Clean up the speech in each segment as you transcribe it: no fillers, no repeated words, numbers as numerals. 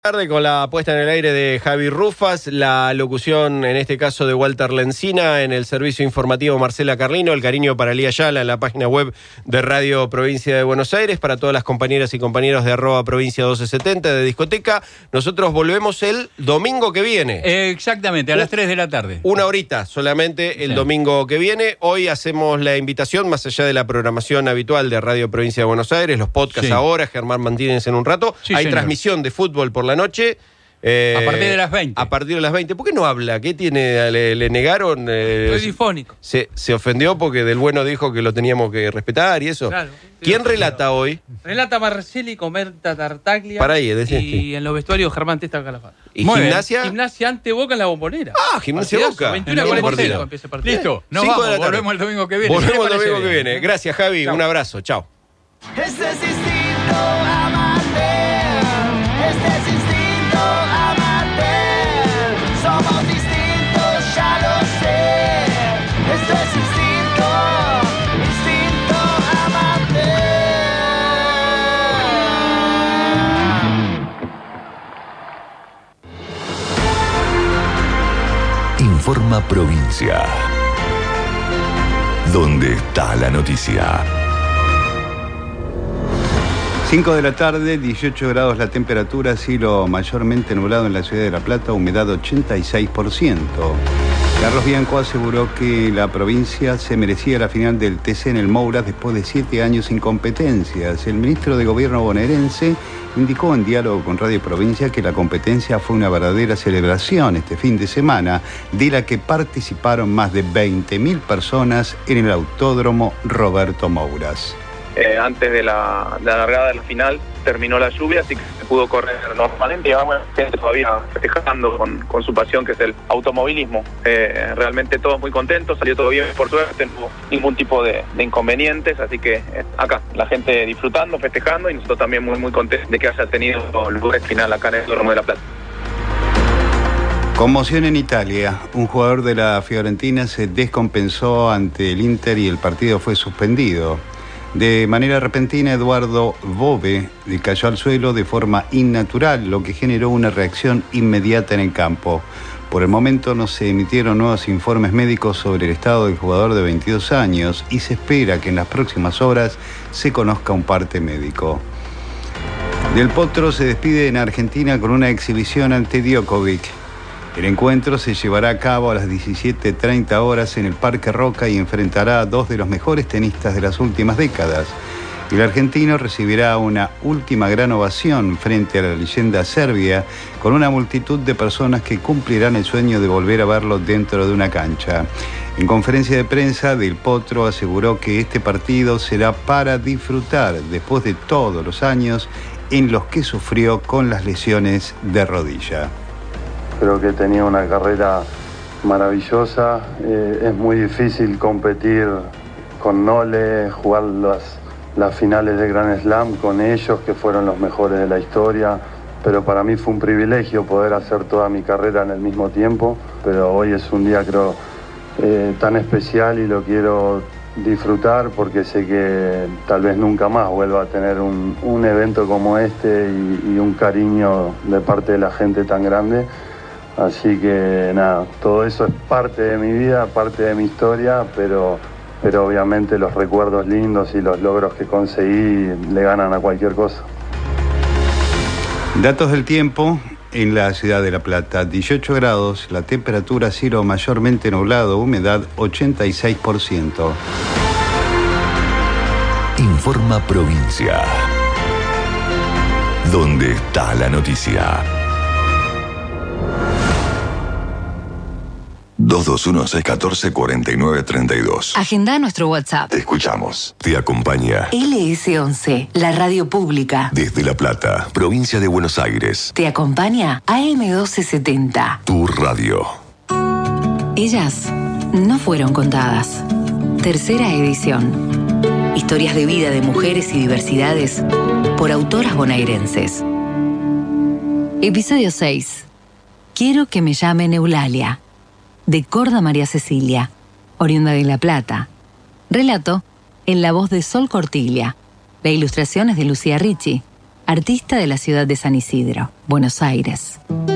Tarde con la puesta en el aire de Javi Rufas, la locución en este caso de Walter Lencina, en el servicio informativo Marcela Carlino, el cariño para Lía Ayala en la página web de Radio Provincia de Buenos Aires, para todas las compañeras y compañeros de @provincia 1270 de Discoteca. Nosotros volvemos el domingo que viene. Exactamente, a las 3 de la tarde. Una horita solamente el domingo que viene. Hoy hacemos la invitación, más allá de la programación habitual de Radio Provincia de Buenos Aires, los podcasts ahora, Germán Martínez en un rato. Hay transmisión de fútbol por la noche. A partir de las 20. A partir de las 20. ¿Por qué no habla? ¿Qué tiene? ¿Le negaron? Soy difónico. Se ofendió porque Del Bueno dijo que lo teníamos que respetar y eso. Claro. ¿Quién relata hoy? Relata Marcelli con Berta Tartaglia. Para ahí, y en los vestuarios Germán Testa Calafate. ¿Y Gimnasia? Gimnasia ante Boca en la Bombonera. Gimnasia Boca. 21:45 empieza el partido. Listo, nos vamos, volvemos el domingo que viene. Volvemos el domingo que viene. Gracias, Javi. Chau. Un abrazo. Chao. Este es instinto amateur. Este es instinto amateur. Somos distintos, ya lo sé. Esto es instinto amateur. Informa Provincia. ¿Dónde está la noticia? 5 de la tarde, 18 grados la temperatura, cielo mayormente nublado en la ciudad de La Plata, humedad 86%. Carlos Bianco aseguró que la provincia se merecía la final del TC en el Moura después de 7 años sin competencias. El ministro de Gobierno bonaerense indicó en diálogo con Radio Provincia que la competencia fue una verdadera celebración este fin de semana, de la que participaron más de 20.000 personas en el Autódromo Roberto Mouras. Antes de la largada de la final terminó la lluvia, así que se pudo correr normalmente. Y vamos, gente todavía festejando con su pasión, que es el automovilismo. Realmente todos muy contentos, salió todo bien, por suerte, no hubo ningún tipo de inconvenientes, así que acá la gente disfrutando, festejando, y nosotros también muy muy contentos de que haya tenido lugar final acá en el Autódromo de La Plata. Conmoción en Italia. Un jugador de la Fiorentina se descompensó ante el Inter y el partido fue suspendido. De manera repentina, Eduardo Bove cayó al suelo de forma innatural, lo que generó una reacción inmediata en el campo. Por el momento no se emitieron nuevos informes médicos sobre el estado del jugador de 22 años y se espera que en las próximas horas se conozca un parte médico. Del Potro se despide en Argentina con una exhibición ante Djokovic. El encuentro se llevará a cabo a las 17:30 horas en el Parque Roca y enfrentará a dos de los mejores tenistas de las últimas décadas. El argentino recibirá una última gran ovación frente a la leyenda serbia, con una multitud de personas que cumplirán el sueño de volver a verlo dentro de una cancha. En conferencia de prensa, Del Potro aseguró que este partido será para disfrutar después de todos los años en los que sufrió con las lesiones de rodilla. Creo que tenía una carrera maravillosa. Es muy difícil competir con Nole, jugar las finales de Grand Slam con ellos, que fueron los mejores de la historia. Pero para mí fue un privilegio poder hacer toda mi carrera en el mismo tiempo. Pero hoy es un día, creo, tan especial y lo quiero disfrutar porque sé que tal vez nunca más vuelva a tener un evento como este y un cariño de parte de la gente tan grande. Así que nada, todo eso es parte de mi vida, parte de mi historia, pero obviamente los recuerdos lindos y los logros que conseguí le ganan a cualquier cosa. Datos del tiempo en la ciudad de La Plata: 18 grados, la temperatura, cielo mayormente nublado, humedad 86%. Informa Provincia. ¿Dónde está la noticia? 221-614-4932. Agenda nuestro WhatsApp. Te escuchamos. Te acompaña LS11, la radio pública. desde La Plata, provincia de Buenos Aires. Te acompaña AM1270. Tu radio. Ellas no fueron contadas. Tercera edición. Historias de vida de mujeres y diversidades por autoras bonaerenses. Episodio 6. Quiero que me llamen Eulalia. De Corda María Cecilia, oriunda de La Plata. Relato en la voz de Sol Cortiglia. La ilustración es de Lucía Ricci. artista de la ciudad de San Isidro, Buenos Aires.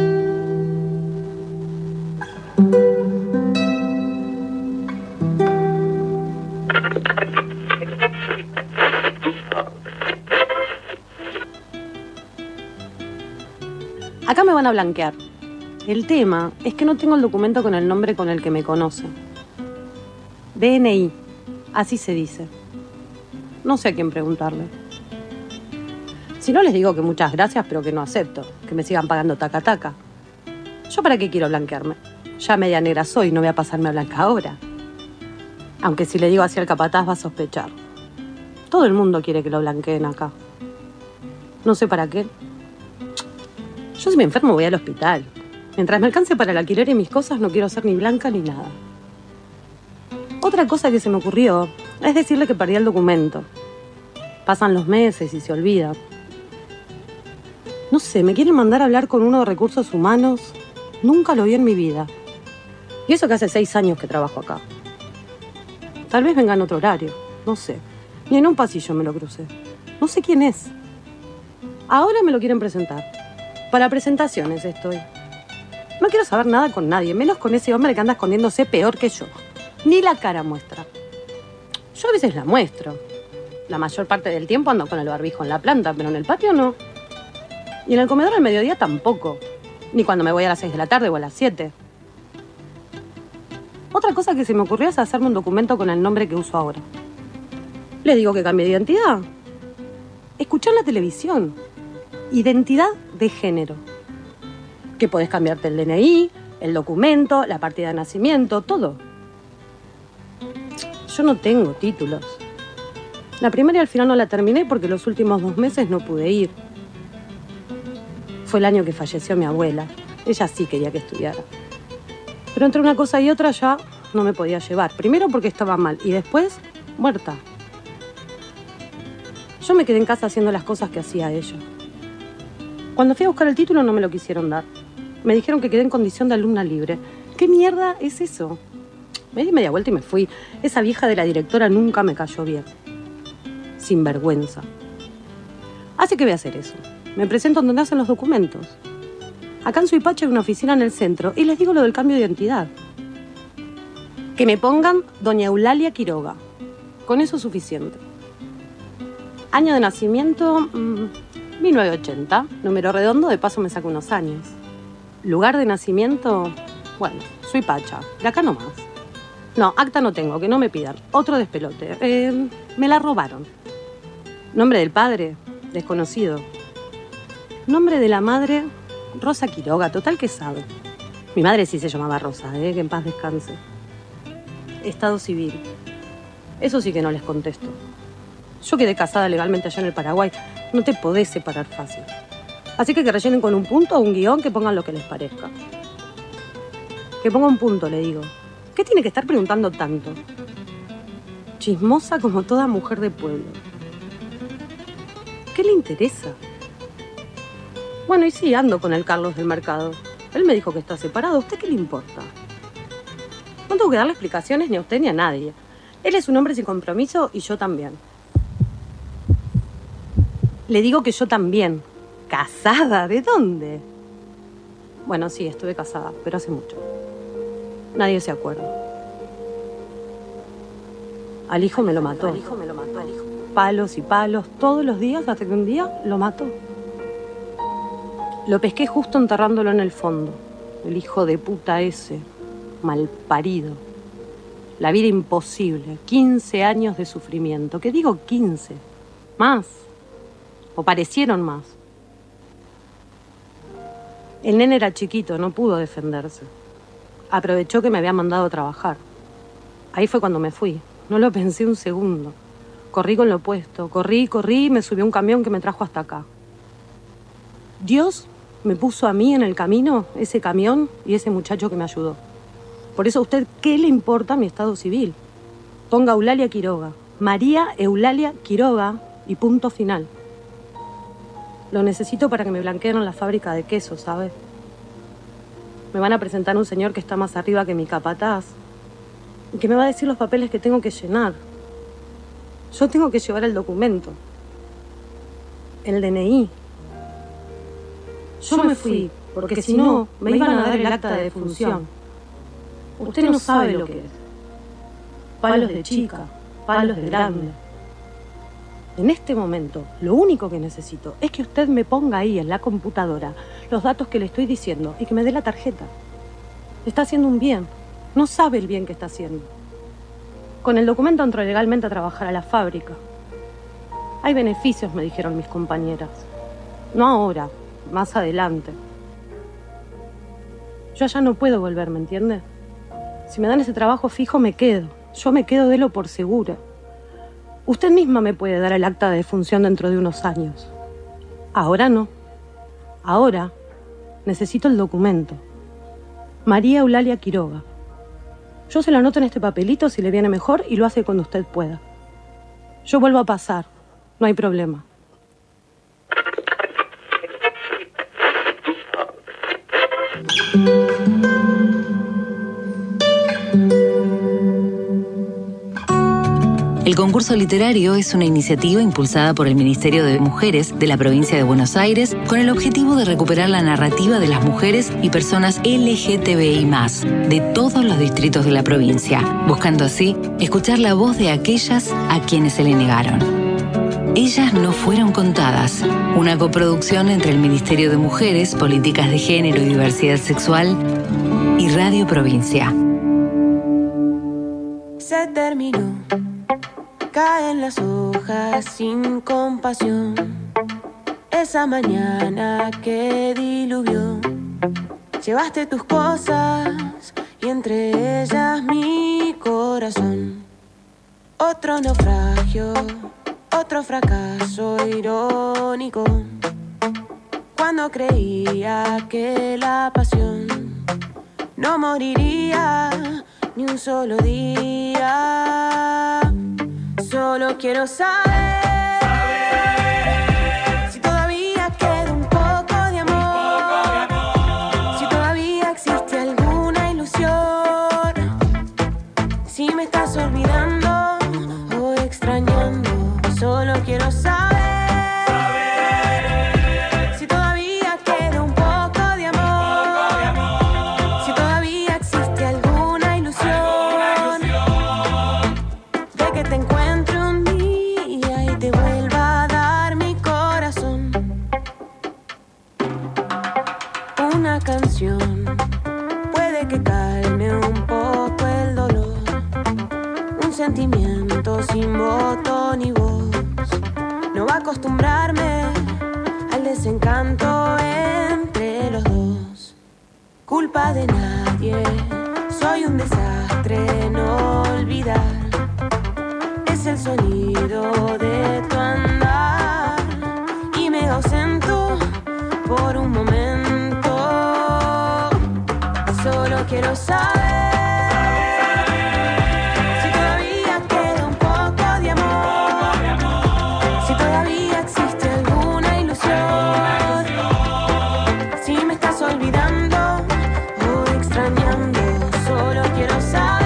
Acá me van a blanquear. El tema es que no tengo el documento con el nombre con el que me conocen. DNI, así se dice. No sé a quién preguntarle. Si no, les digo que muchas gracias, pero que no acepto. Que me sigan pagando taca-taca. ¿Yo para qué quiero blanquearme? Ya media negra soy, no voy a pasarme a blanca ahora. Aunque si le digo así al capataz va a sospechar. Todo el mundo quiere que lo blanqueen acá. No sé para qué. Yo si me enfermo voy al hospital. Mientras me alcance para el alquiler y mis cosas no quiero ser ni blanca ni nada. Otra cosa que se me ocurrió es decirle que perdí el documento. Pasan los meses y se olvida. No sé, me quieren mandar a hablar con uno de recursos humanos. Nunca lo vi en mi vida. Y eso que hace 6 años que trabajo acá. Tal vez venga en otro horario, no sé. Ni en un pasillo me lo crucé. No sé quién es. Ahora me lo quieren presentar. Para presentaciones estoy. No quiero saber nada con nadie, menos con ese hombre que anda escondiéndose peor que yo. Ni la cara muestra. Yo a veces la muestro. La mayor parte del tiempo ando con el barbijo en la planta, pero en el patio no. Y en el comedor al mediodía tampoco. Ni cuando me voy a las 6 de la tarde o a las 7. Otra cosa que se me ocurrió es hacerme un documento con el nombre que uso ahora. ¿Les digo que cambie de identidad? Escuchar la televisión. Identidad de género. Que podés cambiarte el DNI, el documento, la partida de nacimiento, todo. Yo no tengo títulos. La primaria al final no la terminé porque los últimos 2 meses no pude ir. Fue el año que falleció mi abuela. Ella sí quería que estudiara. Pero entre una cosa y otra ya no me podía llevar. Primero porque estaba mal y después muerta. Yo me quedé en casa haciendo las cosas que hacía ella. Cuando fui a buscar el título no me lo quisieron dar. Me dijeron que quedé en condición de alumna libre. ¿Qué mierda es eso? Me di media vuelta y me fui. Esa vieja de la directora nunca me cayó bien. Sin vergüenza. Así que voy a hacer eso. Me presento donde hacen los documentos. Acá en Suipacha hay una oficina en el centro y les digo lo del cambio de identidad. Que me pongan Doña Eulalia Quiroga. Con eso es suficiente. Año de nacimiento, 1980. Número redondo, de paso me saco unos años. Lugar de nacimiento, bueno, Suipacha. De acá nomás. No, acta no tengo, que no me pidan. Otro despelote. Me la robaron. Nombre del padre, desconocido. Nombre de la madre, Rosa Quiroga, total que sabe. Mi madre sí se llamaba Rosa, que en paz descanse. Estado civil. Eso sí que no les contesto. Yo quedé casada legalmente allá en el Paraguay. No te podés separar fácil. Así que rellenen con un punto o un guión, que pongan lo que les parezca. Que ponga un punto, le digo. ¿Qué tiene que estar preguntando tanto? Chismosa como toda mujer de pueblo. ¿Qué le interesa? Bueno, y sí, ando con el Carlos del mercado. Él me dijo que está separado. ¿A usted qué le importa? No tengo que darle explicaciones ni a usted ni a nadie. Él es un hombre sin compromiso y yo también. Le digo que yo también. ¿Casada? ¿De dónde? Bueno, sí, estuve casada, pero hace mucho. Nadie se acuerda. Al hijo me lo mató. Palos y palos todos los días hasta que un día lo mató. Lo pesqué justo enterrándolo en el fondo. El hijo de puta ese, malparido. La vida imposible, 15 años de sufrimiento. ¿Qué digo 15? Más. O parecieron más. El nene era chiquito, no pudo defenderse. Aprovechó que me había mandado a trabajar. Ahí fue cuando me fui. No lo pensé un segundo. Corrí con lo opuesto. Corrí y me subí a un camión que me trajo hasta acá. Dios me puso a mí en el camino, ese camión y ese muchacho que me ayudó. Por eso a usted, ¿qué le importa mi estado civil? Ponga Eulalia Quiroga. María Eulalia Quiroga y punto final. Lo necesito para que me blanqueen en la fábrica de queso, ¿sabe? Me van a presentar un señor que está más arriba que mi capataz y que me va a decir los papeles que tengo que llenar. Yo tengo que llevar el documento. el DNI. Yo me fui, porque si no, me iban a dar el acta de defunción. Usted no sabe lo que es. Palos de chica, palos de grande. En este momento, lo único que necesito es que usted me ponga ahí en la computadora los datos que le estoy diciendo y que me dé la tarjeta. Está haciendo un bien. No sabe el bien que está haciendo. Con el documento entró legalmente a trabajar a la fábrica. Hay beneficios, me dijeron mis compañeras. No ahora, más adelante. Yo allá no puedo volver, ¿me entiende? Si me dan ese trabajo fijo, me quedo. Yo me quedo de lo por segura. Usted misma me puede dar el acta de defunción dentro de unos años. Ahora no. Ahora necesito el documento. María Eulalia Quiroga. Yo se lo anoto en este papelito si le viene mejor y lo hace cuando usted pueda. Yo vuelvo a pasar. No hay problema. El concurso literario es una iniciativa impulsada por el Ministerio de Mujeres de la provincia de Buenos Aires con el objetivo de recuperar la narrativa de las mujeres y personas LGTBI+, de todos los distritos de la provincia, buscando así escuchar la voz de aquellas a quienes se le negaron. Ellas no fueron contadas, una coproducción entre el Ministerio de Mujeres, Políticas de Género y Diversidad Sexual y Radio Provincia. Se terminó. Caen las hojas sin compasión. Esa mañana que diluvió. Llevaste tus cosas y entre ellas mi corazón. Otro naufragio, otro fracaso irónico. Cuando creía que la pasión no moriría ni un solo día. Solo quiero saber si todavía queda un poco de amor, si todavía existe alguna ilusión, si me estás olvidando o extrañando. Solo quiero saber si todavía queda un poco de amor, si todavía existe alguna ilusión de que te encuentres te vuelva a dar mi corazón. Una canción puede que calme un poco el dolor, un sentimiento sin voto ni voz. No va a acostumbrarme al desencanto entre los dos. Culpa de nadie, soy un desastre, no olvidar. Es el sonido de tu andar y me ausento por un momento. Solo quiero saber si todavía queda un poco de amor, si todavía existe alguna ilusión, si me estás olvidando o extrañando. Solo quiero saber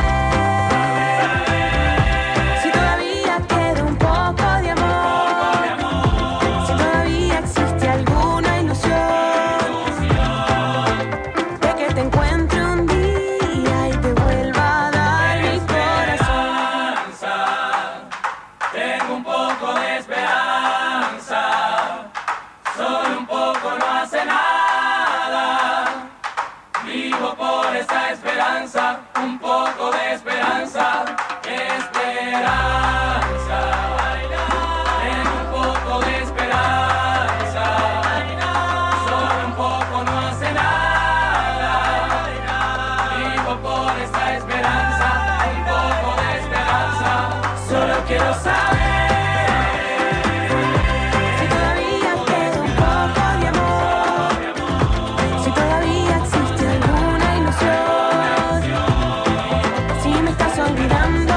un poco de esperanza, esperanza. Tengo un poco de esperanza, solo un poco no hace nada. Vivo por esta esperanza, un poco de esperanza. Solo quiero saber si todavía queda un poco de amor, si todavía existe alguna ilusión, si me estás olvidando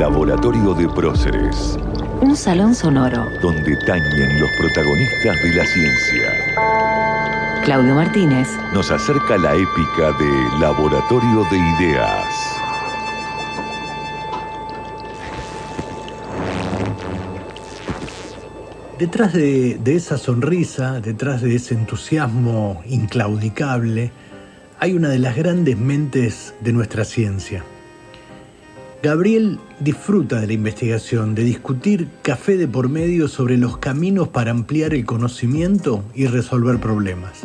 Laboratorio de Próceres, Un salón sonoro. donde tañen los protagonistas de la ciencia. Claudio Martínez. Nos acerca la épica de Laboratorio de Ideas. Detrás de esa sonrisa, detrás de ese entusiasmo inclaudicable, hay una de las grandes mentes de nuestra ciencia. Gabriel disfruta de la investigación, de discutir café de por medio sobre los caminos para ampliar el conocimiento y resolver problemas.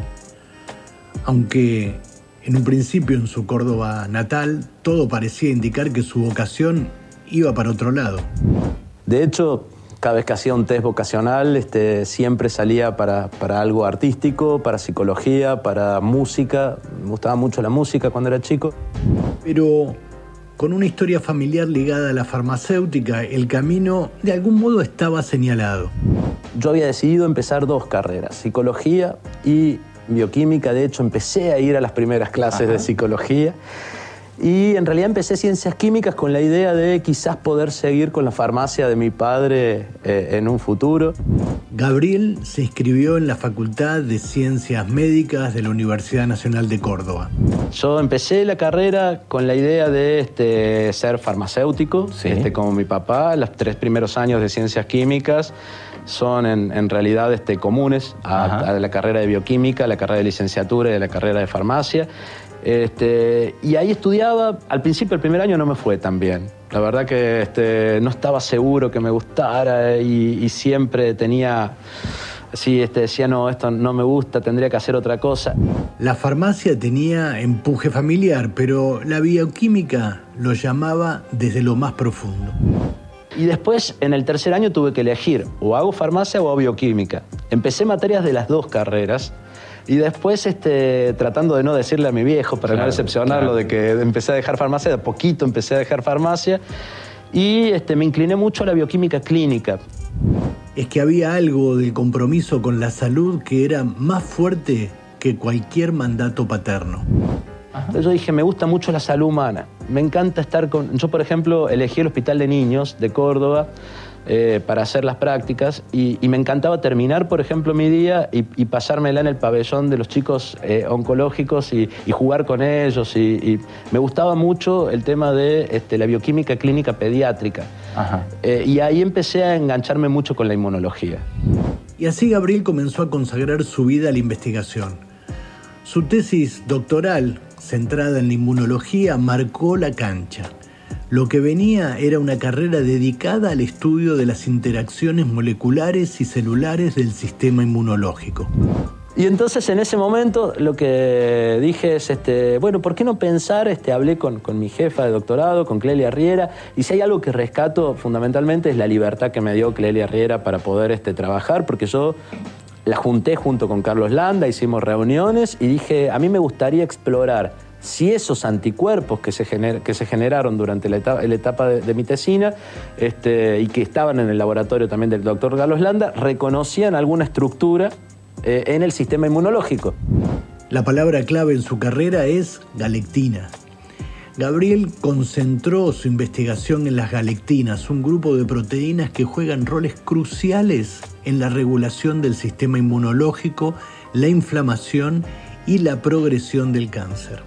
Aunque en un principio en su Córdoba natal todo parecía indicar que su vocación iba para otro lado. De hecho, cada vez que hacía un test vocacional, siempre salía para algo artístico, para psicología, para música. Me gustaba mucho la música cuando era chico. Pero con una historia familiar ligada a la farmacéutica, el camino de algún modo estaba señalado. Yo había decidido empezar 2 carreras, psicología y bioquímica. De hecho, empecé a ir a las primeras clases de psicología. Y en realidad empecé ciencias químicas con la idea de quizás poder seguir con la farmacia de mi padre en un futuro. Gabriel se inscribió en la Facultad de Ciencias Médicas de la Universidad Nacional de Córdoba. Yo empecé la carrera con la idea de ser farmacéutico, como mi papá. Los 3 primeros años de ciencias químicas son en realidad comunes a la carrera de bioquímica, a la carrera de licenciatura y a la carrera de farmacia. Y ahí estudiaba. Al principio, el primer año no me fue tan bien. La verdad que no estaba seguro que me gustara y siempre tenía... decía, no, esto no me gusta, tendría que hacer otra cosa. La farmacia tenía empuje familiar, pero la bioquímica lo llamaba desde lo más profundo. Y después, en el tercer año, tuve que elegir o hago farmacia o hago bioquímica. Empecé materias de las 2 carreras. Y después, tratando de no decirle a mi viejo, para no decepcionarlo, de que empecé a dejar farmacia, de a poquito empecé a dejar farmacia, y me incliné mucho a la bioquímica clínica. Es que había algo del compromiso con la salud que era más fuerte que cualquier mandato paterno. Entonces yo dije, me gusta mucho la salud humana, me encanta estar con... Yo, por ejemplo, elegí el Hospital de Niños de Córdoba, para hacer las prácticas y me encantaba terminar, por ejemplo, mi día y pasármela en el pabellón de los chicos oncológicos y jugar con ellos y me gustaba mucho el tema de la bioquímica clínica pediátrica. Y ahí empecé a engancharme mucho con la inmunología. Y así Gabriel comenzó a consagrar su vida a la investigación. Su tesis doctoral, centrada en la inmunología, marcó la cancha. Lo que venía era una carrera dedicada al estudio de las interacciones moleculares y celulares del sistema inmunológico. Y entonces en ese momento lo que dije es, bueno, ¿por qué no pensar? Hablé con mi jefa de doctorado, con Clelia Riera, y si hay algo que rescato fundamentalmente es la libertad que me dio Clelia Riera para poder trabajar, porque yo la junté junto con Carlos Landa, hicimos reuniones y dije, a mí me gustaría explorar si esos anticuerpos que se generaron durante la etapa de mi tesina y que estaban en el laboratorio también del doctor Carlos Landa, reconocían alguna estructura en el sistema inmunológico. La palabra clave en su carrera es galectina. Gabriel concentró su investigación en las galectinas, un grupo de proteínas que juegan roles cruciales en la regulación del sistema inmunológico, la inflamación y la progresión del cáncer.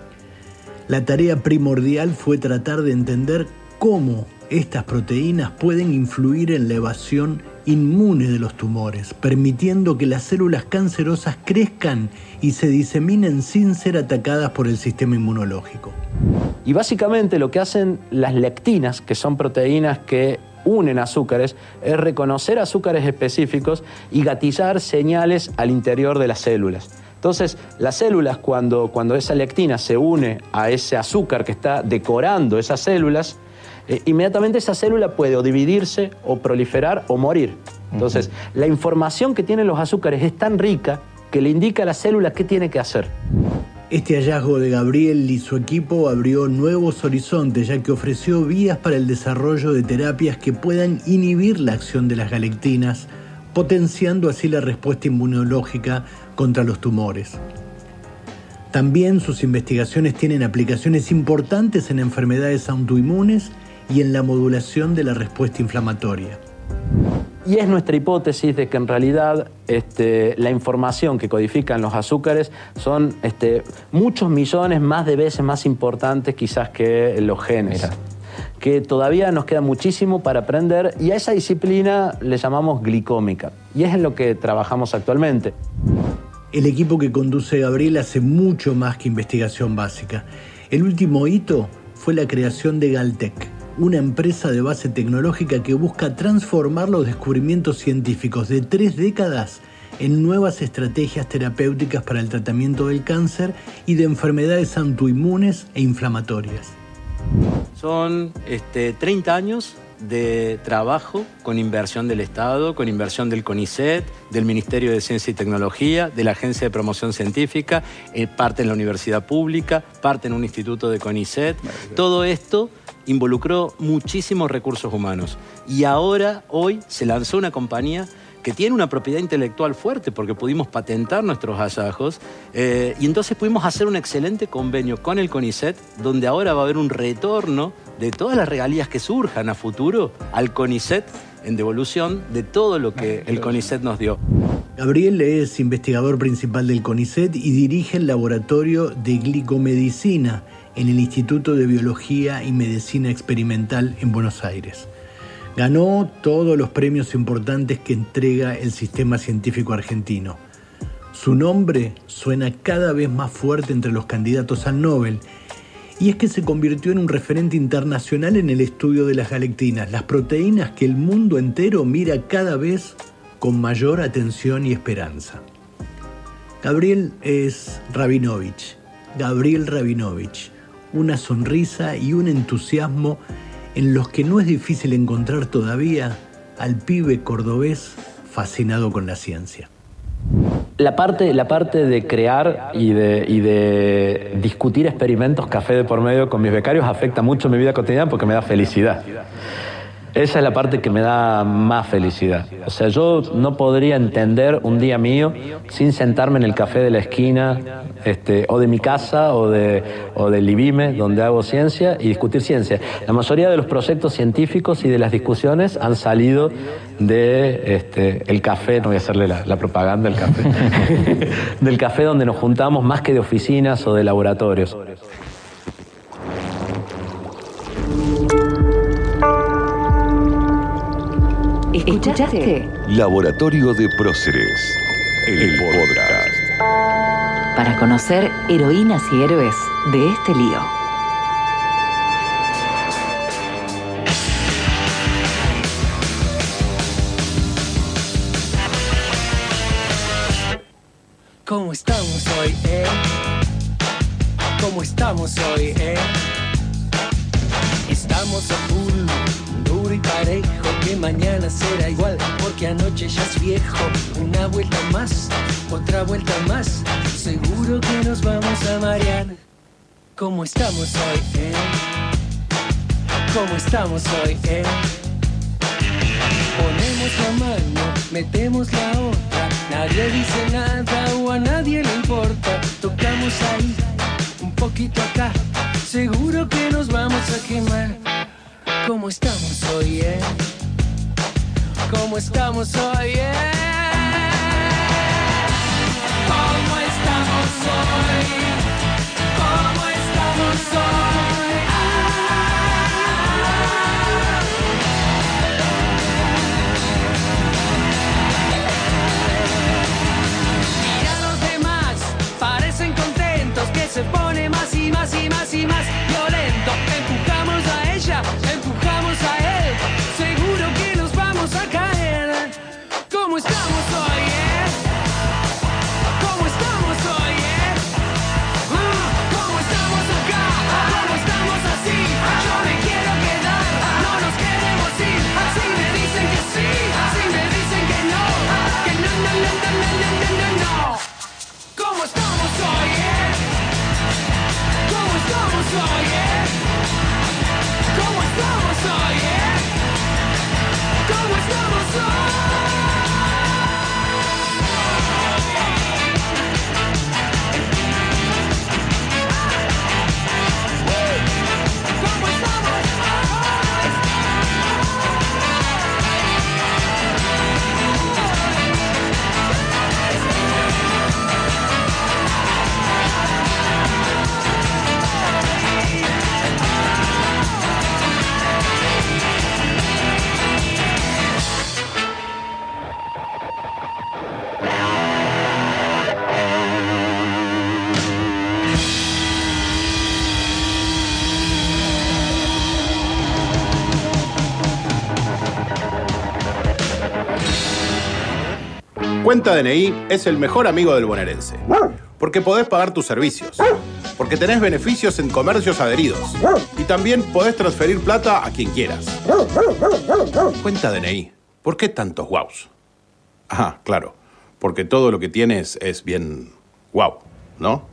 La tarea primordial fue tratar de entender cómo estas proteínas pueden influir en la evasión inmune de los tumores, permitiendo que las células cancerosas crezcan y se diseminen sin ser atacadas por el sistema inmunológico. Y básicamente lo que hacen las lectinas, que son proteínas que unen azúcares, es reconocer azúcares específicos y gatillar señales al interior de las células. Entonces, las células, cuando esa lectina se une a ese azúcar que está decorando esas células, inmediatamente esa célula puede o dividirse, o proliferar, o morir. Entonces, la información que tienen los azúcares es tan rica que le indica a la célula qué tiene que hacer. Este hallazgo de Gabriel y su equipo abrió nuevos horizontes, ya que ofreció vías para el desarrollo de terapias que puedan inhibir la acción de las galectinas, potenciando así la respuesta inmunológica contra los tumores. También sus investigaciones tienen aplicaciones importantes en enfermedades autoinmunes y en la modulación de la respuesta inflamatoria. Y es nuestra hipótesis de que en realidad la información que codifican los azúcares son muchos millones más de veces más importantes quizás que los genes. Mira. Que todavía nos queda muchísimo para aprender y a esa disciplina le llamamos glicómica. Y es en lo que trabajamos actualmente. El equipo que conduce Gabriel hace mucho más que investigación básica. El último hito fue la creación de Galtec, una empresa de base tecnológica que busca transformar los descubrimientos científicos de 3 décadas en nuevas estrategias terapéuticas para el tratamiento del cáncer y de enfermedades autoinmunes e inflamatorias. Son 30 años de trabajo con inversión del Estado, con inversión del CONICET, del Ministerio de Ciencia y Tecnología, de la Agencia de Promoción Científica, parte en la universidad pública, parte en un instituto de CONICET. Todo esto involucró muchísimos recursos humanos. Y ahora, hoy, se lanzó una compañía que tiene una propiedad intelectual fuerte porque pudimos patentar nuestros hallazgos y entonces pudimos hacer un excelente convenio con el CONICET, donde ahora va a haber un retorno de todas las regalías que surjan a futuro al CONICET en devolución de todo lo que el CONICET nos dio. Gabriel es investigador principal del CONICET y dirige el laboratorio de glicomedicina en el Instituto de Biología y Medicina Experimental en Buenos Aires. Ganó todos los premios importantes que entrega el sistema científico argentino. Su nombre suena cada vez más fuerte entre los candidatos al Nobel, y es que se convirtió en un referente internacional en el estudio de las galactinas, las proteínas que el mundo entero mira cada vez con mayor atención y esperanza. Gabriel es Rabinovich, Gabriel Rabinovich, una sonrisa y un entusiasmo en los que no es difícil encontrar todavía al pibe cordobés fascinado con la ciencia. La parte de crear y de discutir experimentos café de por medio con mis becarios afecta mucho mi vida cotidiana porque me da felicidad. Esa es la parte que me da más felicidad. O sea, yo no podría entender un día mío sin sentarme en el café de la esquina, o de mi casa, o del IBIME, donde hago ciencia, y discutir ciencia. La mayoría de los proyectos científicos y de las discusiones han salido de el café, no voy a hacerle la propaganda del café, del café donde nos juntamos más que de oficinas o de laboratorios. ¿Escuchaste? Laboratorio de Próceres, el podcast. Para conocer heroínas y héroes de este lío. ¿Cómo estamos hoy, ¿Cómo estamos hoy, Estamos a full, duro y parejo, que mañana será igual, porque anoche ya es viejo. Una vuelta más, otra vuelta más, seguro que nos vamos a marear. ¿Cómo estamos hoy, ¿Cómo estamos hoy, Ponemos la mano, metemos la otra, nadie dice nada o a nadie le importa. Tocamos ahí, un poquito acá, seguro que nos vamos a quemar. ¿Cómo estamos hoy, ¿Cómo estamos hoy, ¿Cómo estamos hoy? ¿Cómo estamos hoy? Mira a los demás, parecen contentos, que se pone más y más y más y más violento. Empujamos a ella, empujamos a él, seguro que nos vamos a caer. ¿Cómo estamos hoy, ¿Cómo estamos hoy, ¿Cómo estamos acá? ¿Cómo estamos así? Yo me quiero quedar, no nos queremos ir. Así me dicen que sí, así me dicen que no, que no, no, no, no, no, no, no, no, no. ¿Cómo estamos hoy, ¿Cómo estamos hoy, Cuenta DNI es el mejor amigo del bonaerense. Porque podés pagar tus servicios. Porque tenés beneficios en comercios adheridos. Y también podés transferir plata a quien quieras. Cuenta DNI. ¿Por qué tantos guaus? Ah, claro. Porque todo lo que tienes es bien guau, ¿no?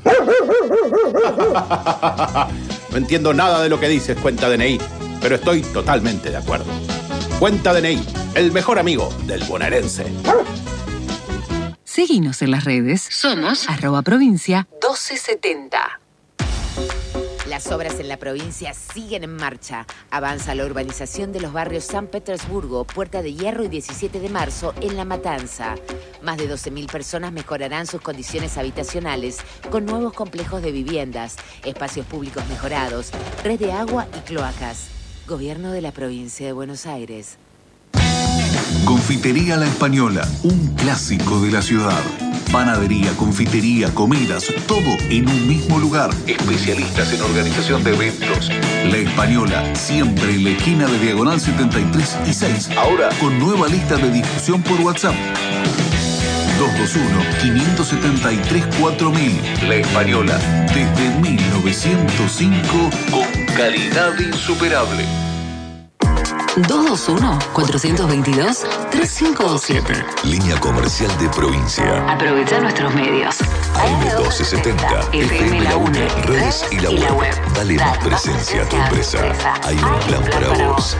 No entiendo nada de lo que dices, Cuenta DNI, pero estoy totalmente de acuerdo. Cuenta DNI, el mejor amigo del bonaerense. Seguinos en las redes. Somos @provincia 1270. Las obras en la provincia siguen en marcha. Avanza la urbanización de los barrios San Petersburgo, Puerta de Hierro y 17 de marzo en La Matanza. Más de 12.000 personas mejorarán sus condiciones habitacionales con nuevos complejos de viviendas, espacios públicos mejorados, red de agua y cloacas. Gobierno de la provincia de Buenos Aires. Confitería La Española, un clásico de la ciudad. Panadería, confitería, comidas, todo en un mismo lugar. Especialistas en organización de eventos. La Española, siempre en la esquina de Diagonal 73 y 6. Ahora con nueva lista de difusión por WhatsApp. 221-573-4000. La Española, desde 1905, con calidad insuperable. 221-422-3527. Línea comercial de provincia. Aprovecha nuestros medios. AM1270, FM La UNE, redes y la web. Dale más presencia a tu empresa. Hay un plan para vos.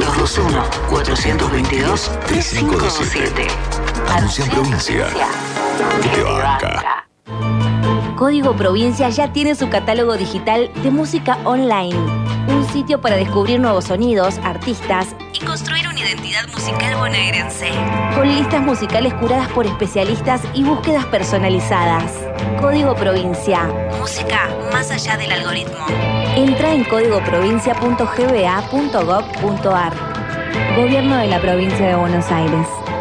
221-422-3527. Anuncia en provincia. Que te banca. Código Provincia ya tiene su catálogo digital de música online. Un sitio para descubrir nuevos sonidos, artistas y construir una identidad musical bonaerense. Con listas musicales curadas por especialistas y búsquedas personalizadas. Código Provincia. Música más allá del algoritmo. Entra en códigoprovincia.gba.gov.ar. Gobierno de la Provincia de Buenos Aires.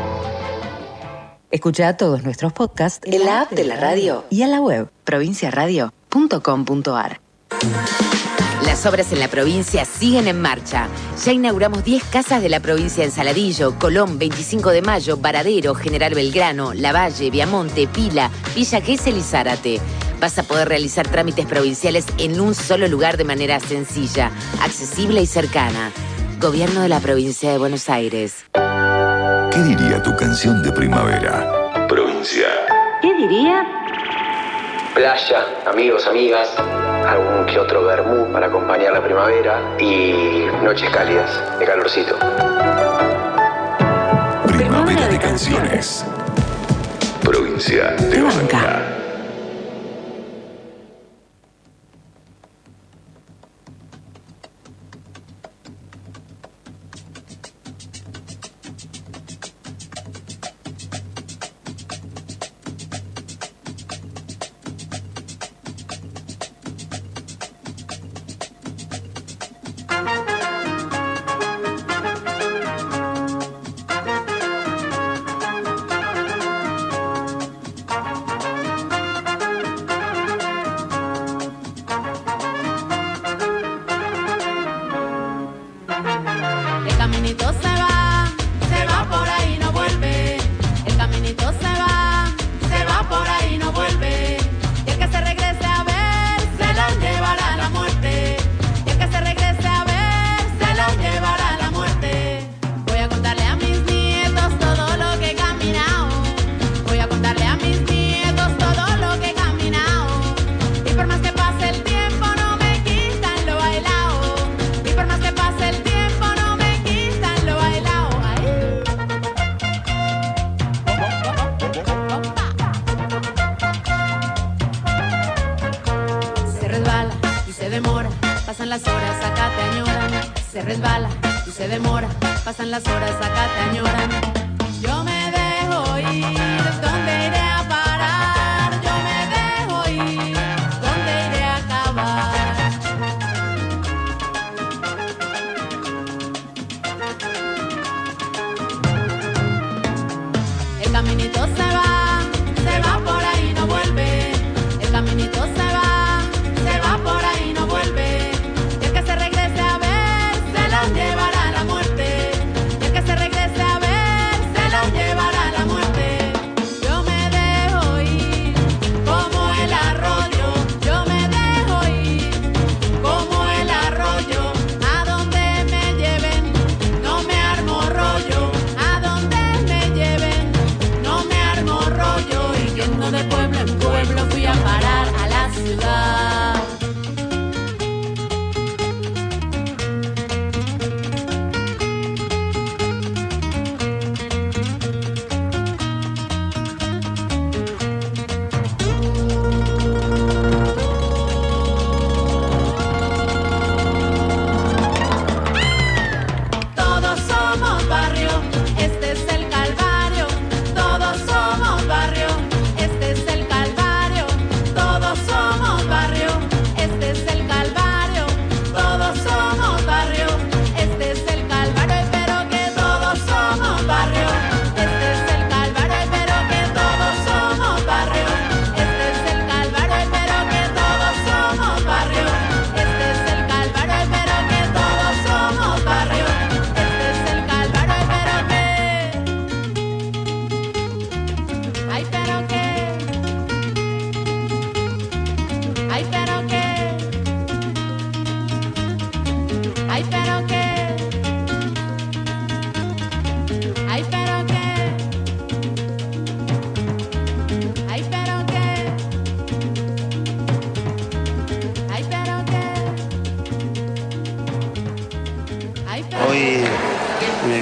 Escucha todos nuestros podcasts en la app de la radio y en la web provinciaradio.com.ar. Las obras en la provincia siguen en marcha. Ya inauguramos 10 casas de la provincia en Saladillo, Colón, 25 de Mayo, Varadero, General Belgrano, Lavalle, Viamonte, Pila, Villa Gesell y Zárate. Vas a poder realizar trámites provinciales en un solo lugar de manera sencilla, accesible y cercana. Gobierno de la provincia de Buenos Aires. ¿Qué diría tu canción de primavera? Provincia. ¿Qué diría? Playa, amigos, amigas, algún que otro vermú para acompañar la primavera y noches cálidas, de calorcito. Primavera de canciones. Provincia de Banca.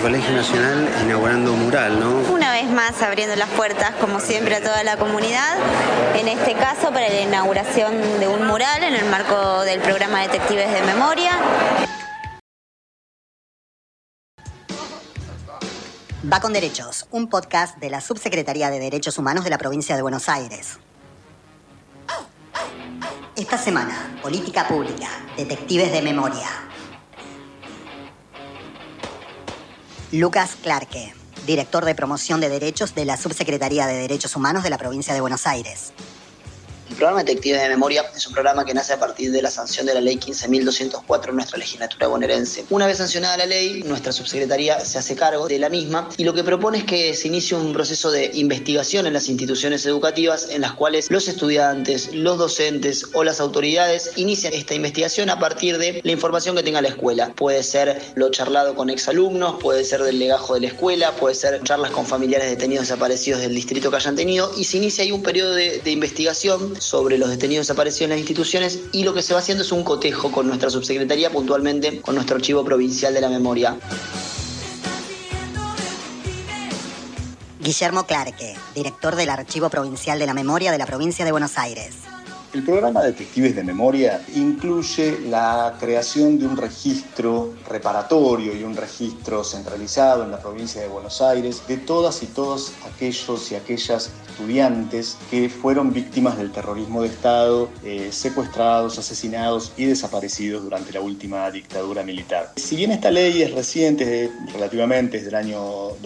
Colegio Nacional inaugurando un mural, ¿no? Una vez más abriendo las puertas, como siempre, a toda la comunidad, en este caso para la inauguración de un mural en el marco del programa Detectives de Memoria. Va con Derechos, un podcast de la Subsecretaría de Derechos Humanos de la Provincia de Buenos Aires. Esta semana, Política Pública, Detectives de Memoria. Lucas Clarke, director de Promoción de Derechos de la Subsecretaría de Derechos Humanos de la Provincia de Buenos Aires. El programa Detectives de Memoria es un programa que nace a partir de la sanción de la ley 15.204 en nuestra legislatura bonaerense. Una vez sancionada la ley, nuestra subsecretaría se hace cargo de la misma y lo que propone es que se inicie un proceso de investigación en las instituciones educativas en las cuales los estudiantes, los docentes o las autoridades inician esta investigación a partir de la información que tenga la escuela. Puede ser lo charlado con exalumnos, puede ser del legajo de la escuela, puede ser charlas con familiares detenidos desaparecidos del distrito que hayan tenido, y se inicia ahí un periodo de investigación sobre los detenidos desaparecidos en las instituciones, y lo que se va haciendo es un cotejo con nuestra subsecretaría, puntualmente con nuestro Archivo Provincial de la Memoria. Guillermo Clarke, director del Archivo Provincial de la Memoria de la Provincia de Buenos Aires. El programa Detectives de Memoria incluye la creación de un registro reparatorio y un registro centralizado en la provincia de Buenos Aires de todas y todos aquellos y aquellas estudiantes que fueron víctimas del terrorismo de Estado, secuestrados, asesinados y desaparecidos durante la última dictadura militar. Si bien esta ley es reciente, relativamente es del año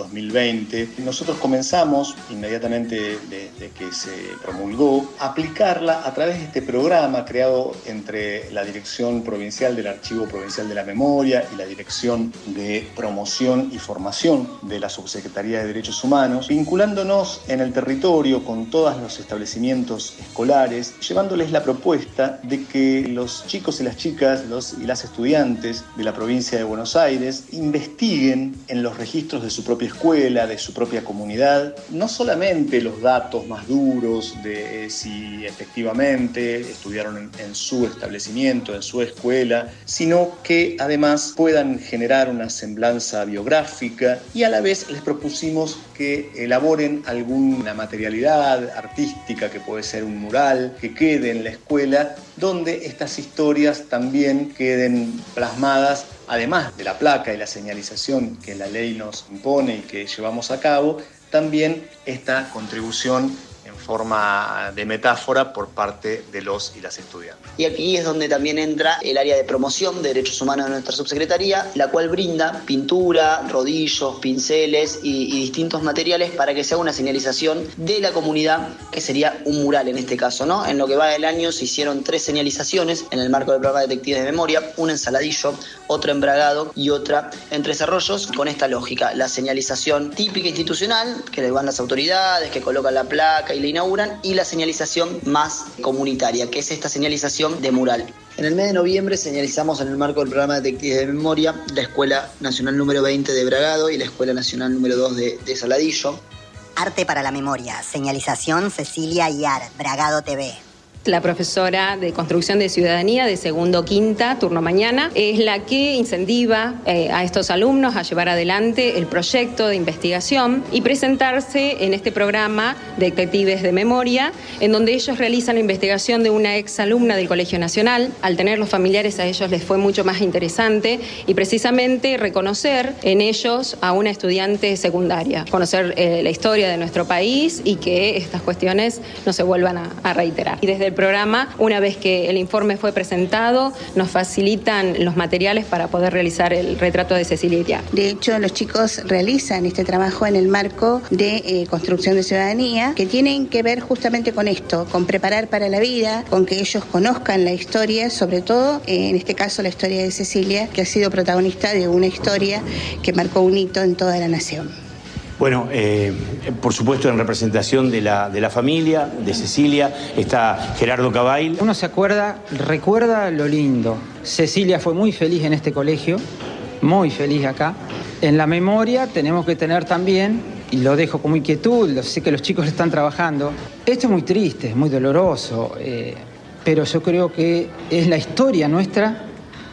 2020, nosotros comenzamos inmediatamente desde que se promulgó a aplicarla a través de este programa creado entre la Dirección Provincial del Archivo Provincial de la Memoria y la Dirección de Promoción y Formación de la Subsecretaría de Derechos Humanos, vinculándonos en el territorio con todos los establecimientos escolares, llevándoles la propuesta de que los chicos y las chicas, los y las estudiantes de la provincia de Buenos Aires investiguen en los registros de su propia escuela, de su propia comunidad, no solamente los datos más duros de si efectivamente estudiaron en su establecimiento, en su escuela, sino que además puedan generar una semblanza biográfica, y a la vez les propusimos que elaboren alguna materialidad artística, que puede ser un mural, que quede en la escuela, donde estas historias también queden plasmadas, además de la placa y la señalización que la ley nos impone y que llevamos a cabo, también esta contribución en forma de metáfora por parte de los y las estudiantes. Y aquí es donde también entra el área de promoción de derechos humanos de nuestra subsecretaría, la cual brinda pintura, rodillos, pinceles y distintos materiales para que se haga una señalización de la comunidad, que sería un mural en este caso, ¿no? En lo que va del año se hicieron 3 señalizaciones en el marco del programa Detectives de Memoria, una en Saladillo, otra en Bragado y otra en Tres Arroyos, con esta lógica: la señalización típica institucional, que le van las autoridades, que colocan la placa y la inauguran, y la señalización más comunitaria, que es esta señalización de mural. En el mes de noviembre señalizamos, en el marco del programa Detectives de Memoria, la Escuela Nacional número 20 de Bragado y la Escuela Nacional número 2 de Saladillo. Arte para la Memoria, señalización Cecilia Iar, Bragado TV. La profesora de Construcción de Ciudadanía de segundo quinta, turno mañana, es la que incentiva a estos alumnos a llevar adelante el proyecto de investigación y presentarse en este programa Detectives de Memoria, en donde ellos realizan la investigación de una exalumna del Colegio Nacional. Al tener los familiares, a ellos les fue mucho más interesante, y precisamente reconocer en ellos a una estudiante secundaria, conocer la historia de nuestro país y que estas cuestiones no se vuelvan a reiterar. Y desde el programa, una vez que el informe fue presentado, nos facilitan los materiales para poder realizar el retrato de Cecilia Iar. De hecho, los chicos realizan este trabajo en el marco de Construcción de Ciudadanía, que tienen que ver justamente con esto, con preparar para la vida, con que ellos conozcan la historia, sobre todo, en este caso, la historia de Cecilia, que ha sido protagonista de una historia que marcó un hito en toda la nación. Bueno, por supuesto, en representación de la familia, de Cecilia, está Gerardo Cabail. Uno se recuerda lo lindo. Cecilia fue muy feliz en este colegio, muy feliz acá. En la memoria tenemos que tener también, y lo dejo como inquietud, sé que los chicos están trabajando, esto es muy triste, es muy doloroso, pero yo creo que es la historia nuestra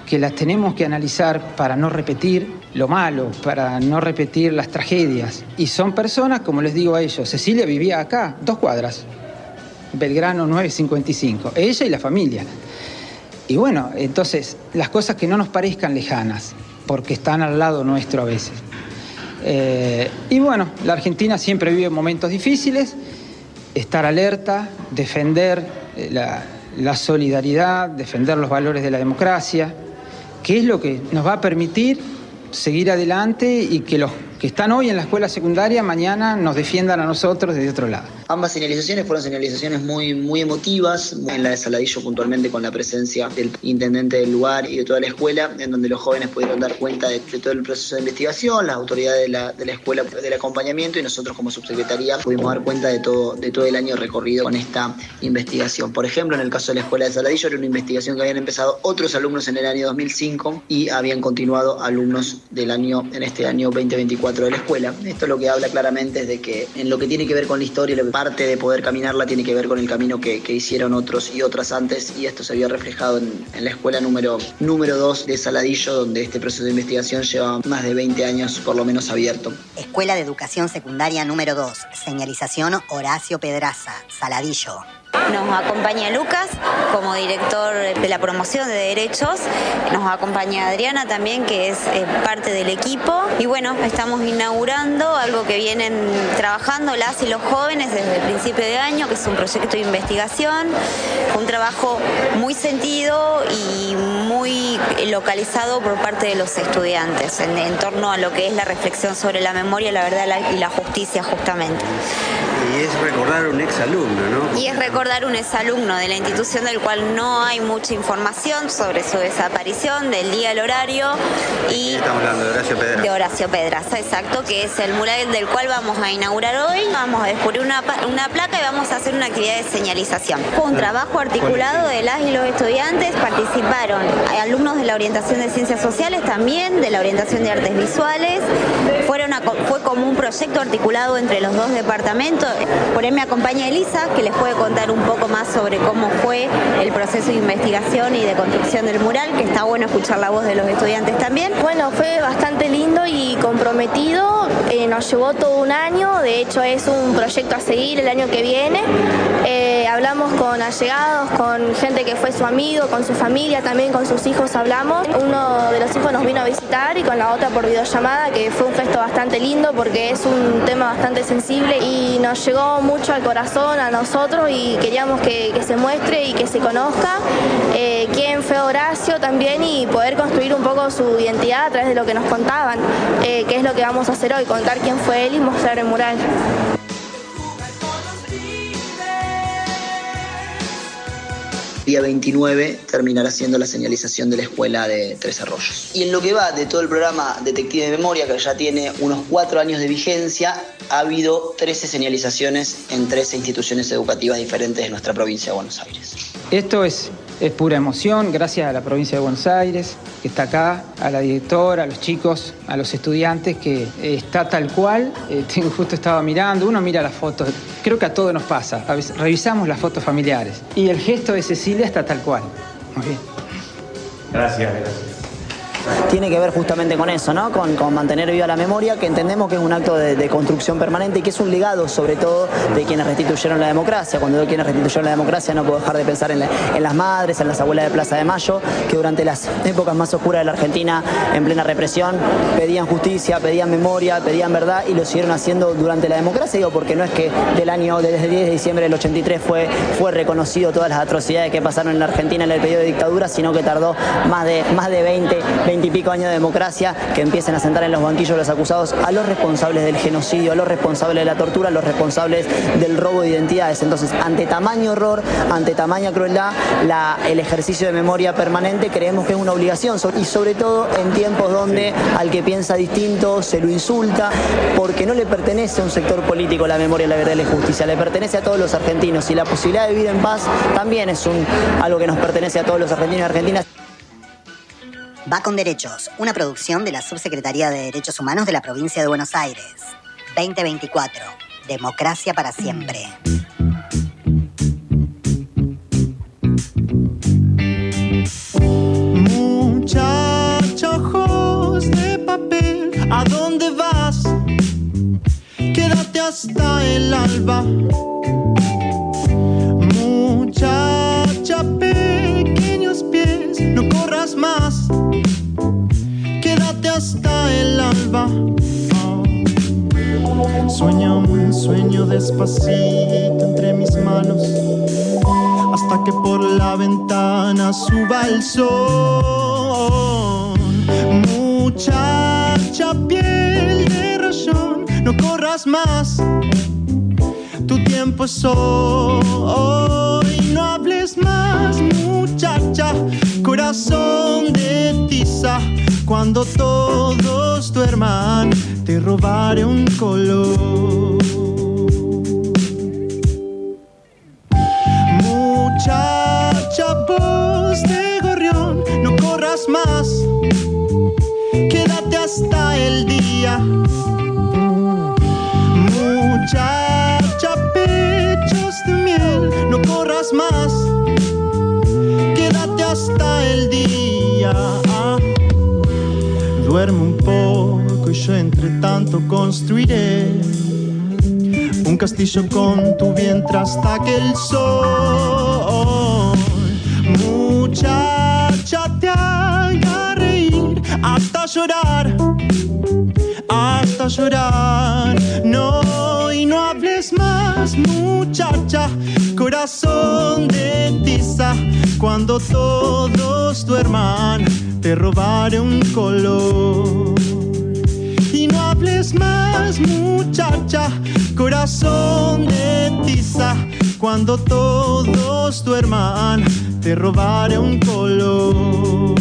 que las tenemos que analizar para no repetir lo malo, para no repetir las tragedias. Y son personas, como les digo a ellos, Cecilia vivía acá, 2 cuadras, Belgrano 955, ella y la familia. Y bueno, entonces, las cosas que no nos parezcan lejanas, porque están al lado nuestro a veces. Y bueno, la Argentina siempre vive momentos difíciles, estar alerta, defender la solidaridad, defender los valores de la democracia, que es lo que nos va a permitir seguir adelante y que los que están hoy en la escuela secundaria mañana nos defiendan a nosotros desde otro lado. Ambas señalizaciones fueron señalizaciones muy emotivas, en la de Saladillo puntualmente con la presencia del intendente del lugar y de toda la escuela, en donde los jóvenes pudieron dar cuenta de todo el proceso de investigación, las autoridades de la escuela del acompañamiento, y nosotros como subsecretaría pudimos dar cuenta de todo el año recorrido con esta investigación. Por ejemplo, en el caso de la escuela de Saladillo era una investigación que habían empezado otros alumnos en el año 2005 y habían continuado alumnos en este año 2024 de la escuela. Esto lo que habla claramente es de que en lo que tiene que ver con la historia, parte de poder caminarla tiene que ver con el camino que hicieron otros y otras antes, y esto se vio reflejado en la escuela número 2 de Saladillo, donde este proceso de investigación lleva más de 20 años por lo menos abierto. Escuela de Educación Secundaria número 2, señalización Horacio Pedraza, Saladillo. Nos acompaña Lucas como director de la promoción de derechos, nos acompaña Adriana también, que es parte del equipo, y bueno, estamos inaugurando algo que vienen trabajando las y los jóvenes desde el principio de año, que es un proyecto de investigación, un trabajo muy sentido y muy localizado por parte de los estudiantes en torno a lo que es la reflexión sobre la memoria, la verdad y la justicia justamente. Y es recordar un exalumno, ¿no? Y es recordar un exalumno de la institución del cual no hay mucha información sobre su desaparición, del día, el horario. Y estamos hablando de Horacio Pedraza. De Horacio Pedraza, exacto, que es el mural del cual vamos a inaugurar hoy. Vamos a descubrir una placa y vamos a hacer una actividad de señalización. Fue un trabajo articulado de las y los estudiantes. Participaron alumnos de la orientación de Ciencias Sociales, también de la orientación de Artes Visuales. Fue como un proyecto articulado entre los dos departamentos. Por ahí me acompaña Elisa, que les puede contar un poco más sobre cómo fue el proceso de investigación y de construcción del mural, que está bueno escuchar la voz de los estudiantes también. Bueno, fue bastante lindo y comprometido, nos llevó todo un año, de hecho es un proyecto a seguir el año que viene. Hablamos con allegados, con gente que fue su amigo, con su familia, también con sus hijos hablamos. Uno de los hijos nos vino a visitar y con la otra por videollamada, que fue un gesto bastante lindo porque es un tema bastante sensible y nos llegó mucho al corazón a nosotros y queríamos que se muestre y que se conozca quién fue Horacio también y poder construir un poco su identidad a través de lo que nos contaban, que es lo que vamos a hacer hoy, contar quién fue él y mostrar el mural. Día 29 terminará siendo la señalización de la escuela de Tres Arroyos. Y en lo que va de todo el programa Detective de Memoria, que ya tiene unos 4 años de vigencia, ha habido 13 señalizaciones en 13 instituciones educativas diferentes de nuestra provincia de Buenos Aires. Esto es pura emoción, gracias a la provincia de Buenos Aires, que está acá, a la directora, a los chicos, a los estudiantes, que está tal cual. Justo estaba mirando, uno mira las fotos, creo que a todos nos pasa, a veces revisamos las fotos familiares y el gesto de Cecilia está tal cual. Muy bien. Gracias. Tiene que ver justamente con eso, ¿no? Con mantener viva la memoria, que entendemos que es un acto de construcción permanente y que es un legado, sobre todo, de quienes restituyeron la democracia. Cuando digo quienes restituyeron la democracia, no puedo dejar de pensar en las madres, en las abuelas de Plaza de Mayo, que durante las épocas más oscuras de la Argentina, en plena represión, pedían justicia, pedían memoria, pedían verdad, y lo siguieron haciendo durante la democracia. Digo, porque no es que desde el 10 de diciembre del 83 fue reconocido todas las atrocidades que pasaron en la Argentina en el periodo de dictadura, sino que tardó más de 20 y pico años de democracia, que empiecen a sentar en los banquillos los acusados a los responsables del genocidio, a los responsables de la tortura, a los responsables del robo de identidades. Entonces, ante tamaño horror, ante tamaña crueldad, el ejercicio de memoria permanente creemos que es una obligación, y sobre todo en tiempos donde al que piensa distinto se lo insulta, porque no le pertenece a un sector político la memoria, la verdad y la justicia, le pertenece a todos los argentinos, y la posibilidad de vivir en paz también es algo que nos pertenece a todos los argentinos y argentinas. Va con Derechos, una producción de la Subsecretaría de Derechos Humanos de la Provincia de Buenos Aires. 2024. Democracia para siempre. Mucha el alba. Muchacha, pequeños pies, no corras más, quédate hasta el alba. Sueño un sueño despacito entre mis manos, hasta que por la ventana suba el sol. Muchacha, piel de rayón, no corras más, tu tiempo es hoy. No hables más, muchacha, corazón de tiza. Cuando todos duerman, te robaré un color. Muchacha, voz de gorrión, no corras más, quédate hasta el día. Muchacha, pechos de miel, no corras más, quédate hasta el día. Duerme un poco y yo entre tanto construiré un castillo con tu vientre hasta que el sol, muchacha, te haga reír hasta llorar, hasta llorar. No, y no hables más, muchacha, corazón de tiza. Cuando todos duerman, te robaré un color. Y no hables más, muchacha, corazón de tiza. Cuando todos duerman, te robaré un color.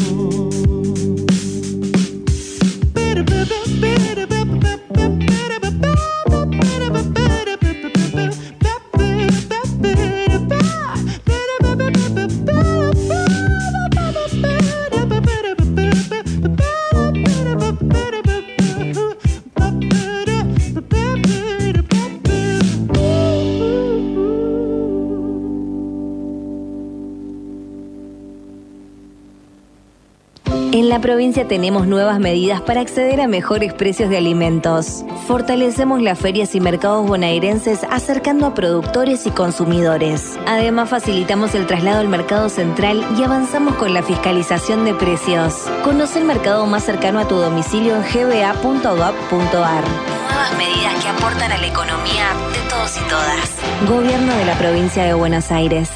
En la provincia tenemos nuevas medidas para acceder a mejores precios de alimentos. Fortalecemos las ferias y mercados bonaerenses acercando a productores y consumidores. Además, facilitamos el traslado al mercado central y avanzamos con la fiscalización de precios. Conoce el mercado más cercano a tu domicilio en gba.gov.ar. Nuevas medidas que aportan a la economía de todos y todas. Gobierno de la provincia de Buenos Aires.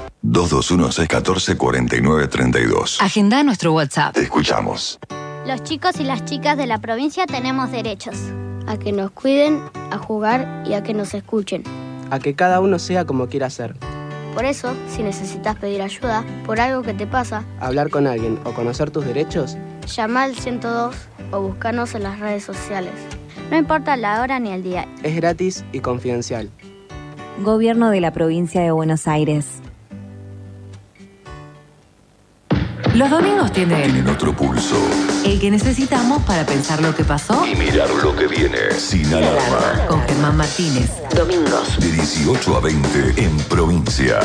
221-614-4932. Agenda nuestro WhatsApp. Te escuchamos. Los chicos y las chicas de la provincia tenemos derechos. A que nos cuiden, a jugar y a que nos escuchen. A que cada uno sea como quiera ser. Por eso, si necesitas pedir ayuda por algo que te pasa, hablar con alguien o conocer tus derechos, llama al 102 o búscanos en las redes sociales. No importa la hora ni el día. Es gratis y confidencial. Gobierno de la provincia de Buenos Aires. Los domingos tienen otro pulso. El que necesitamos para pensar lo que pasó y mirar lo que viene. Sin alarma. Con Germán Martínez. Domingos. De 18 a 20 en Provincia.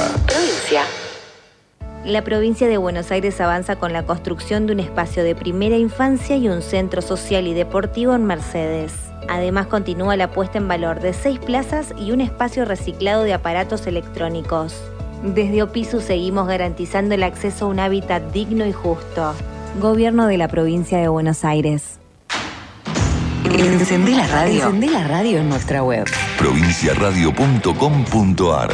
La provincia de Buenos Aires avanza con la construcción de un espacio de primera infancia y un centro social y deportivo en Mercedes. Además, continúa la puesta en valor de 6 plazas y un espacio reciclado de aparatos electrónicos. Desde Opisu seguimos garantizando el acceso a un hábitat digno y justo. Gobierno de la provincia de Buenos Aires. Encendé la radio. Encendé la radio en nuestra web. Provinciaradio.com.ar.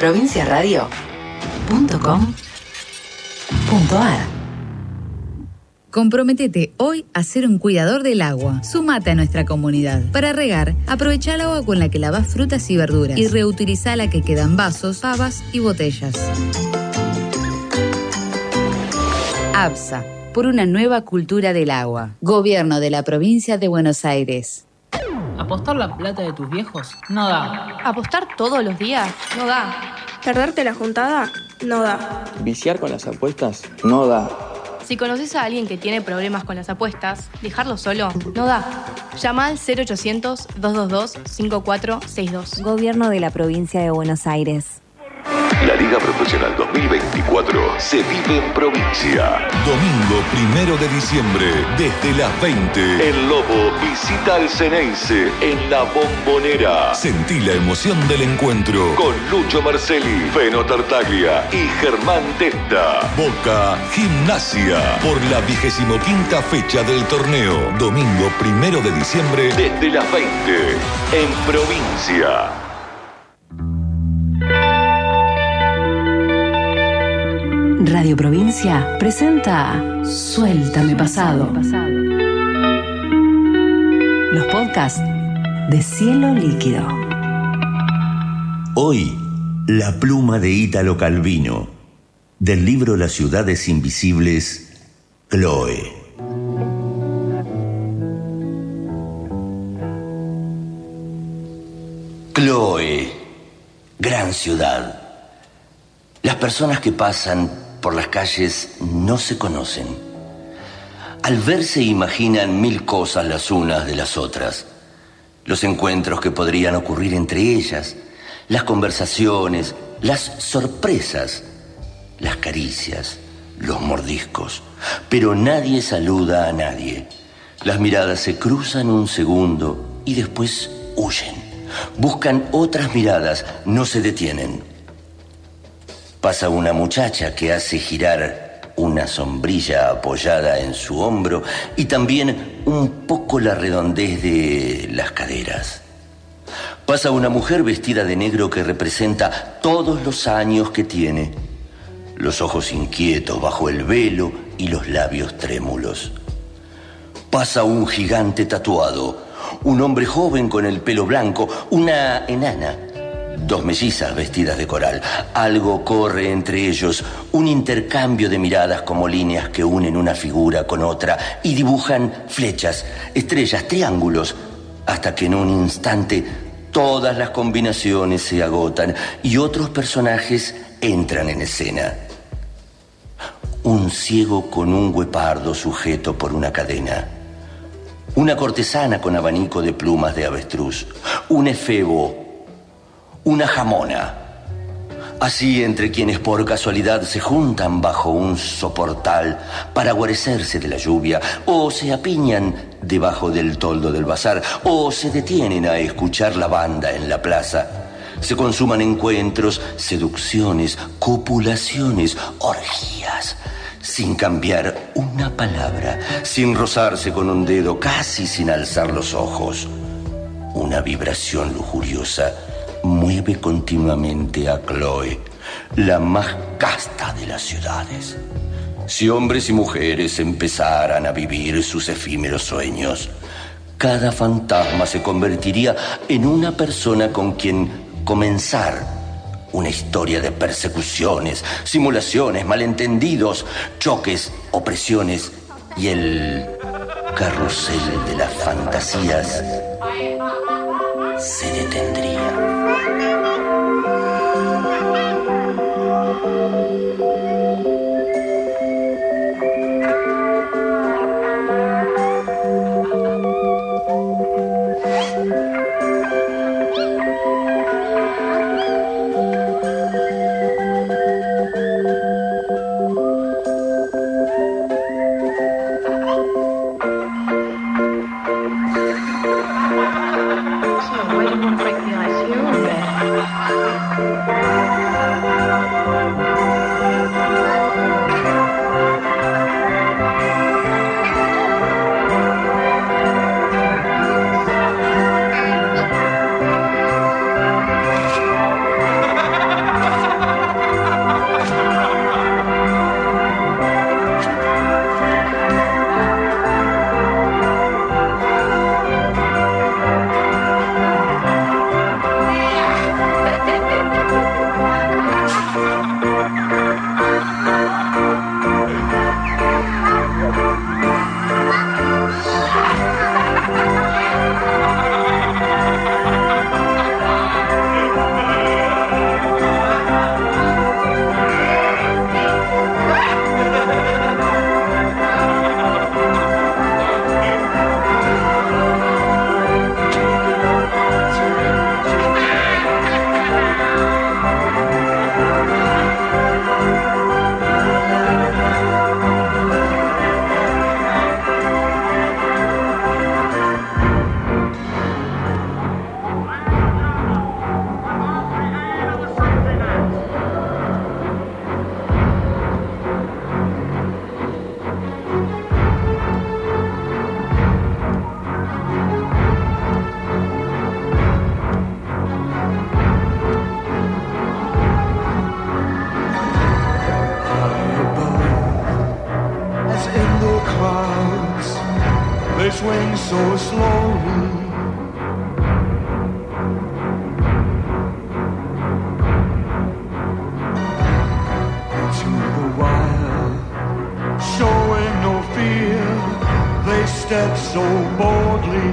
Provinciaradio.com.ar. Comprométete hoy a ser un cuidador del agua. Súmate a nuestra comunidad. Para regar, aprovecha el agua con la que lavas frutas y verduras y reutiliza la que queda en vasos, pavas y botellas. ABSA, por una nueva cultura del agua. Gobierno de la provincia de Buenos Aires. ¿Apostar la plata de tus viejos? No da. ¿Apostar todos los días? No da. ¿Perderte la juntada? No da. ¿Viciar con las apuestas? No da. Si conoces a alguien que tiene problemas con las apuestas, dejarlo solo no da. Llama al 0800-222-5462. Gobierno de la provincia de Buenos Aires. La Liga Profesional 2024 se vive en provincia. Domingo 1 de diciembre, desde las 20. El Lobo visita al Ceneice en La Bombonera. Sentí la emoción del encuentro con Lucho Marcelli, Feno Tartaglia y Germán Testa. Boca Gimnasia por la 25ª fecha del torneo. Domingo 1 de diciembre, desde las 20. En provincia. Radio Provincia presenta Suéltame Pasado. Los podcasts de Cielo Líquido. Hoy, la pluma de Ítalo Calvino, del libro Las ciudades invisibles, Chloe. Chloe, gran ciudad. Las personas que pasan por las calles no se conocen. Al verse imaginan mil cosas las unas de las otras. Los encuentros que podrían ocurrir entre ellas, las conversaciones, las sorpresas, las caricias, los mordiscos. Pero nadie saluda a nadie. Las miradas se cruzan un segundo y después huyen. Buscan otras miradas, no se detienen. Pasa una muchacha que hace girar una sombrilla apoyada en su hombro y también un poco la redondez de las caderas. Pasa una mujer vestida de negro que representa todos los años que tiene. Los ojos inquietos bajo el velo y los labios trémulos. Pasa un gigante tatuado. Un hombre joven con el pelo blanco, una enana, dos mellizas vestidas de coral. Algo corre entre ellos, un intercambio de miradas como líneas que unen una figura con otra y dibujan flechas, estrellas, triángulos, hasta que en un instante todas las combinaciones se agotan y otros personajes entran en escena. Un ciego con un guepardo sujeto por una cadena. Una cortesana con abanico de plumas de avestruz. Un efebo. Una jamona. Así entre quienes por casualidad se juntan bajo un soportal para guarecerse de la lluvia, o se apiñan debajo del toldo del bazar, o se detienen a escuchar la banda en la plaza. Se consuman encuentros, seducciones, copulaciones, orgías, sin cambiar una palabra, sin rozarse con un dedo, casi sin alzar los ojos. Una vibración lujuriosa mueve continuamente a Chloe, la más casta de las ciudades. Si hombres y mujeres empezaran a vivir sus efímeros sueños, cada fantasma se convertiría en una persona con quien comenzar una historia de persecuciones, simulaciones, malentendidos, choques, opresiones y el carrusel de las fantasías se detendría. in the clouds, they swing so slowly. To the wire, showing no fear, they step so boldly.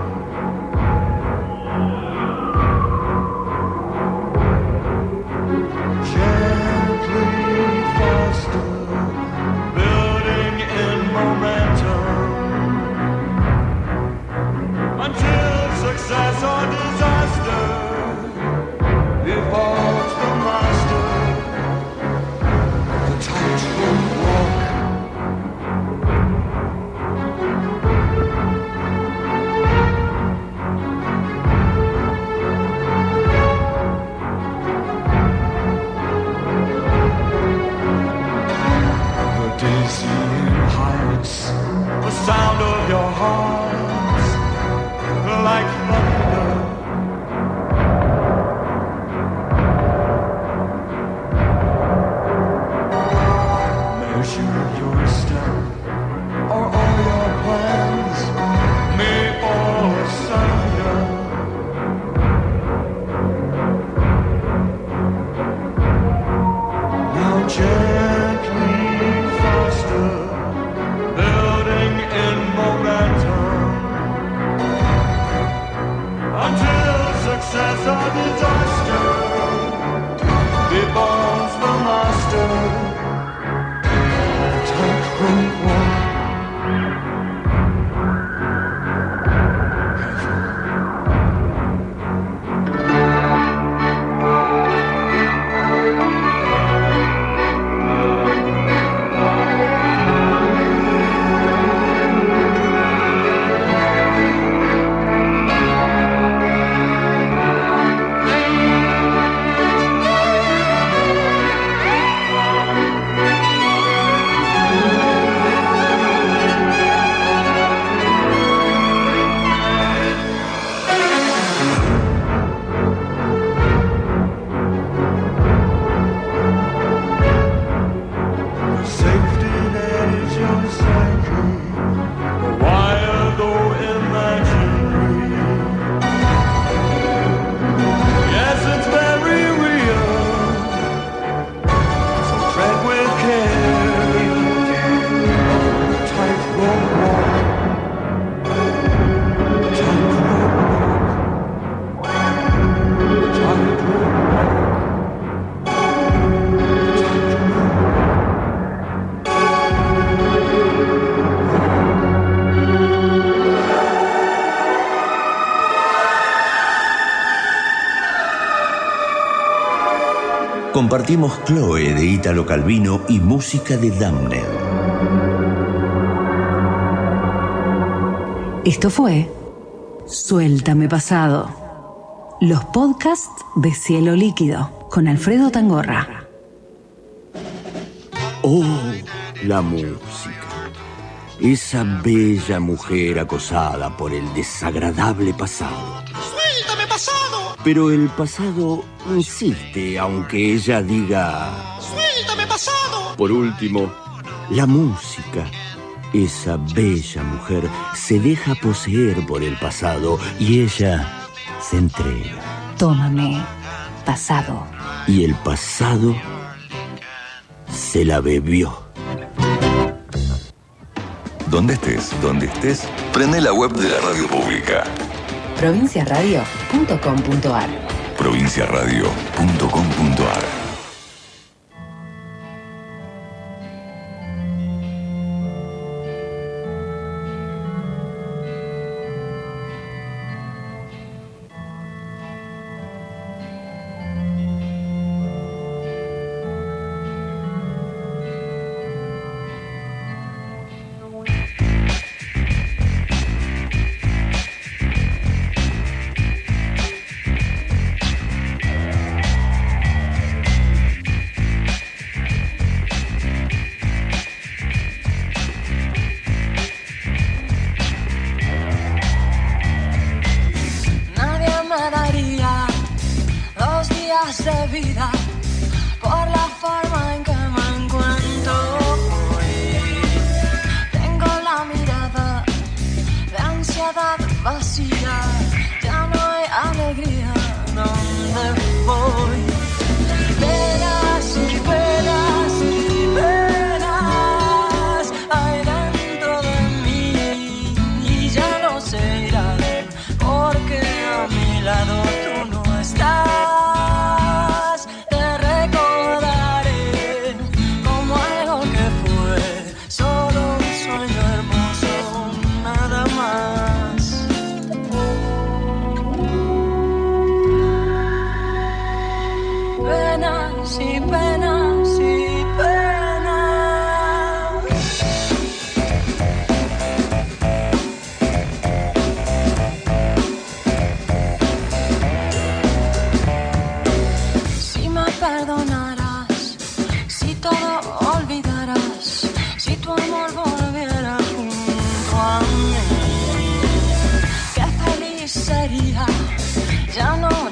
Compartimos Chloe de Italo Calvino y música de Damned. Esto fue Suéltame Pasado. Los podcasts de Cielo Líquido con Alfredo Tangorra. Oh, la música. Esa bella mujer acosada por el desagradable pasado. ¡Suéltame, pasado! Pero el pasado insiste, aunque ella diga... ¡Suéltame, pasado! Por último, la música. Esa bella mujer se deja poseer por el pasado y ella se entrega. Tómame, pasado. Y el pasado se la bebió. Donde estés, prende la web de la radio pública. Provinciaradio.com.ar. Provinciaradio.com.ar.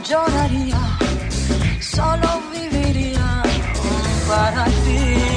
lloraría, solo viviría para ti.